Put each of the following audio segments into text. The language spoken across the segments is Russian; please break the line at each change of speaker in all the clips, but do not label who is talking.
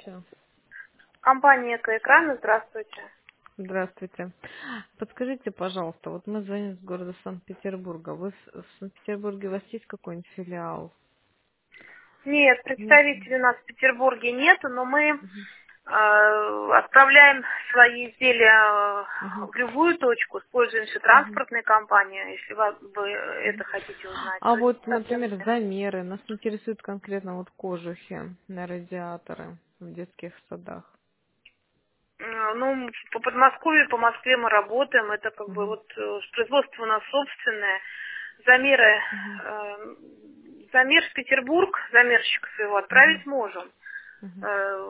Чё?
Компания «Экоэкраны», здравствуйте.
Здравствуйте. Подскажите, пожалуйста, вот мы звоним с города Санкт-Петербурга. В Санкт-Петербурге у вас есть какой-нибудь филиал?
Нет,
Нет?
представителей у нас в Петербурге нету, но мы отправляем свои изделия
Мгм.
в любую точку, используемся
Мгм.
транспортной компанией, если вы это хотите узнать.
А
То есть
вот,
совсем
например,
нет.
замеры. Нас интересуют конкретно вот кожухи на радиаторы в детских садах.
Ну, по Подмосковью, по Москве мы работаем, это как бы
Мгм.
вот производство у нас собственное. Замеры,
Мгм.
замер в Петербург, замерщика своего отправить
Мгм.
можем.
Мгм.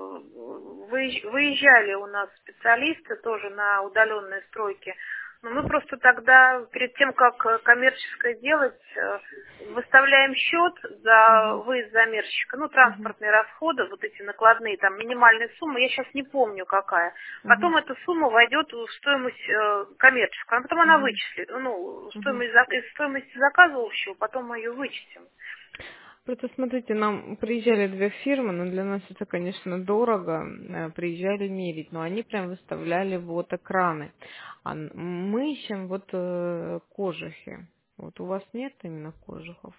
Выезжали у нас специалисты тоже на удаленные стройки. Но мы просто тогда, перед тем, как коммерческое делать, выставляем счет за
Мгм.
выезд замерщика, ну,
Мгм.
транспортные расходы, вот эти накладные, там, минимальная сумма, я сейчас не помню какая.
Мгм.
Потом эта сумма войдет в стоимость коммерческую, а потом она
Мгм.
вычислит, ну,
Мгм.
из стоимости заказа общего, потом мы ее вычтем.
Просто смотрите, нам приезжали две фирмы, но для нас это, конечно, дорого. Приезжали мерить, но они прям выставляли вот экраны. Мы ищем вот кожухи. Вот у вас нет именно кожухов?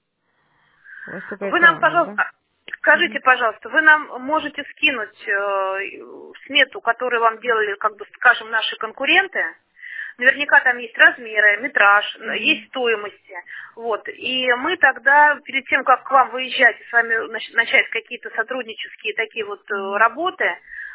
У вас только
Вы нам,
экраны, да?
пожалуйста, скажите,
Мгм.
пожалуйста, вы нам можете скинуть смету, которую вам делали, как бы, скажем, наши конкуренты? Наверняка там есть размеры, метраж, есть
Мгм.
стоимости. Вот. И мы тогда, перед тем, как к вам выезжать и с вами начать какие-то сотруднические такие вот
Мгм.
работы,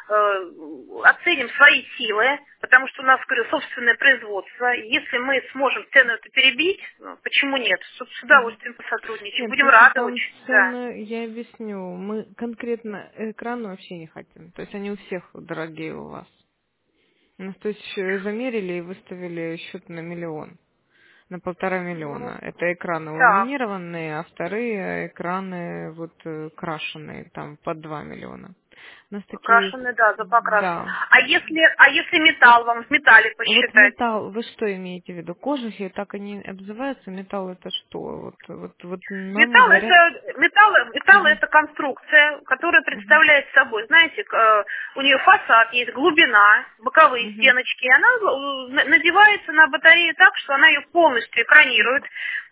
оценим свои силы, потому что у нас, говорю, собственное производство. Если мы сможем цену эту перебить, ну, почему нет? С
Мгм.
удовольствием посотрудничаем.
Нет,
Будем
просто
рады
там
очень. Да.
цены, я объясню, мы конкретно экраны вообще не хотим. То есть они у всех дорогие у вас. Ну, то есть замерили и выставили счет на миллион. На 1,5 миллиона.
Ну,
Это экраны
так.
ламинированные, а вторые экраны вот крашеные, там по 2 миллиона. У нас такие,
Покрашенный, да, за покраску.
да.
А если металл вам в металле
Вот
посчитать?
металл, вы что имеете в виду? Кожухи, так они обзываются? Металл это что? Вот нам говорят.
Металл
Мгм,
это конструкция, которая
мгм,
представляет собой, знаете, у нее фасад есть, глубина, боковые
мгм,
стеночки, и она надевается на батарею так, что она ее полностью экранирует.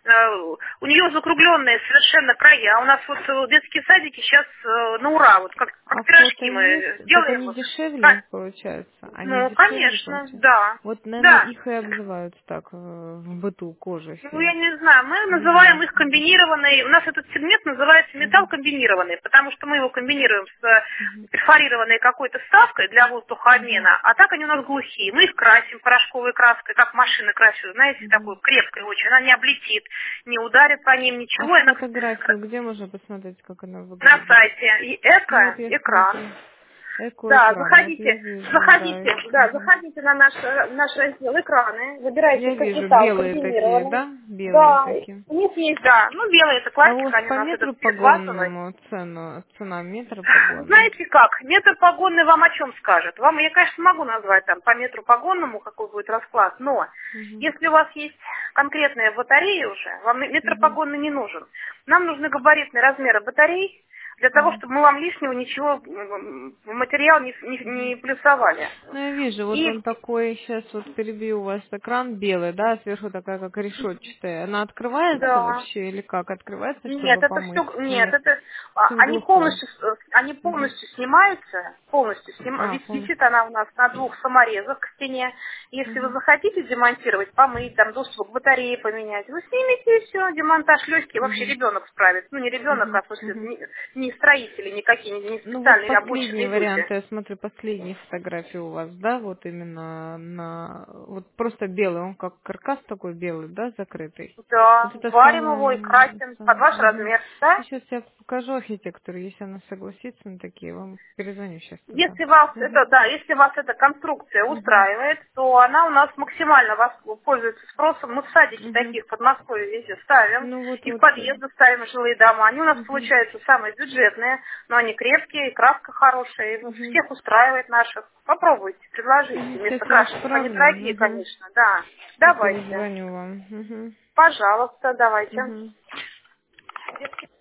У нее закругленные совершенно края. У нас вот детские садики сейчас на ура, вот как
А фото
пирожки мы
есть? Так
делаем
они
их.
дешевле, получается? Они
Ну,
дешевле,
конечно,
получаются?
да.
Вот, наверное,
Да.
их и обзывают так в быту
Ну, я
кожухи.
не знаю, мы называем
Мгм,
их комбинированные, у нас этот сегмент называется металл
мгм,
комбинированный, потому что мы его комбинируем с
мгм,
перфорированной какой-то вставкой для
мгм,
воздухообмена, а так они у нас глухие. Мы их красим порошковой краской, как машины красят, знаете, такой
мгм.
крепкой очень, она не облетит, не ударит по ним
А
ничего, она
фотографию где можно посмотреть, как она
на
выглядит?
сайте и
Ну вот я
экран.
смотрю.
Да,
Эко-экран, вот я
заходите,
вижу, да. Мгм.
заходите на наш раздел экраны, выбирайте
Я вижу
металл
белые такие,
комбинированный.
да? Белые
Да,
такие.
у них есть, да, ну белый это
А у вас
классика, они у
по
нас этот
метру
цвет базовый.
погонному цена метра погонный?
Знаете как, метр погонный вам о чем скажет? Вам, я, конечно, могу назвать там по метру погонному, какой будет расклад, но
Мгм.
если у вас есть конкретная батарея уже, вам метр
Мгм.
погонный не нужен. Нам нужны габаритные размеры батарей, для того,
Мгм.
чтобы мы вам лишнего ничего в материал не
Мгм.
плюсовали.
Ну, я вижу, вот
И
он такой, сейчас вот перебью, у вас экран белый, да, а сверху такая, как решетчатая. Она открывается
да,
вообще или как? Открывается,
нет,
чтобы
это
помыть?
все, нет,
Нет,
это
все в глухую.
они
Мгм.
полностью снимаются,
А,
висит
полностью.
она у нас на двух саморезах к стене. Если вы
Мгм.
захотите демонтировать, помыть, там доступ к батарее поменять, вы снимете и все, демонтаж легкий, вообще
Мгм.
ребенок справится. Ну не ребенок, а
Мгм.
в смысле
Мгм.
не строители никакие, не
Ну вот
специальные
последний
обученные
вариант,
люди.
я смотрю, последние фотографии у вас, да, вот именно вот просто белый, он как каркас такой белый, да, закрытый. Вот
Да,
это
варим его и
самое...
красим под ваш
Мгм.
размер, да?
Сейчас я покажу архитектору, если она согласится на такие, вам перезвоню сейчас тогда. Мгм.
Если вас эта конструкция
Мгм.
устраивает, то она у нас максимально вас пользуется спросом. Мы в садике
Мгм.
таких в Подмосковье везде ставим,
Ну вот,
и в
вот.
подъезды ставим жилые дома. Они у нас
Мгм.
получаются самые бюджетные, но они крепкие, и краска хорошая, и
Мгм.
всех устраивает наших. Попробуйте, предложите.
Сейчас
Вместо
я
крашенных они
отправлю.
дорогие,
Мгм.
конечно, да.
И
Давайте.
перезвоню вам. Мгм.
Пожалуйста, давайте.
Мгм.